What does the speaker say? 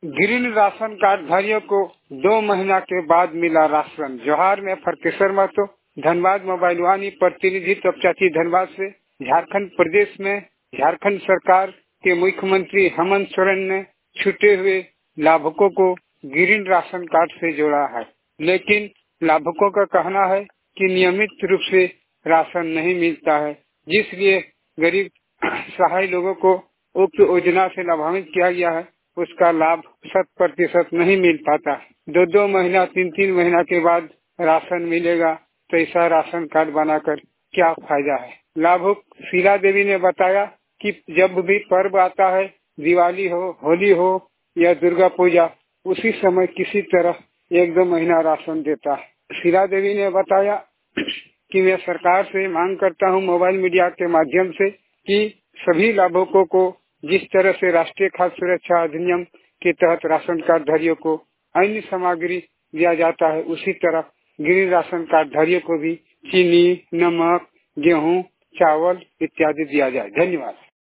Green ration card धारियों को 2 महीना के बाद मिला राशन। जोहार में फरकेश्वर महतो, धनबाद मोबाइल वानी प्रतिनिधि तपचाची धनबाद से। झारखंड प्रदेश में झारखंड सरकार के मुख्यमंत्री हेमंत सोरेन ने छूटे हुए लाभुकों को ग्रीन राशन कार्ड से जोड़ा है, लेकिन लाभुकों का कहना है कि नियमित रूप से राशन नहीं मिलता है, जिसलिए गरीब सहाय लोगों को उक्त योजना से लाभान्वित किया गया है। उसका लाभ 100% नहीं मिल पाता। 2-2 महीना 3-3 महीना के बाद राशन मिलेगा, तो ऐसा राशन कार्ड बनाकर क्या फायदा है। लाभुक शीला देवी ने बताया कि जब भी पर्व आता है, दिवाली हो, होली हो या दुर्गा पूजा, उसी समय किसी तरह 1-2 महीना राशन देता है। शीला देवी ने बताया कि मैं सरकार से मांग करता हूं मोबाइल मीडिया के माध्यम से कि सभी लाभुकों को जिस तरह से राष्ट्रीय खाद्य सुरक्षा अधिनियम के तहत राशन कार्ड धारियों को अन्य सामग्री दिया जाता है, उसी तरह ग्रीन राशन कार्ड धारियों को भी चीनी, नमक, गेहूं, चावल इत्यादि दिया जाए। धन्यवाद।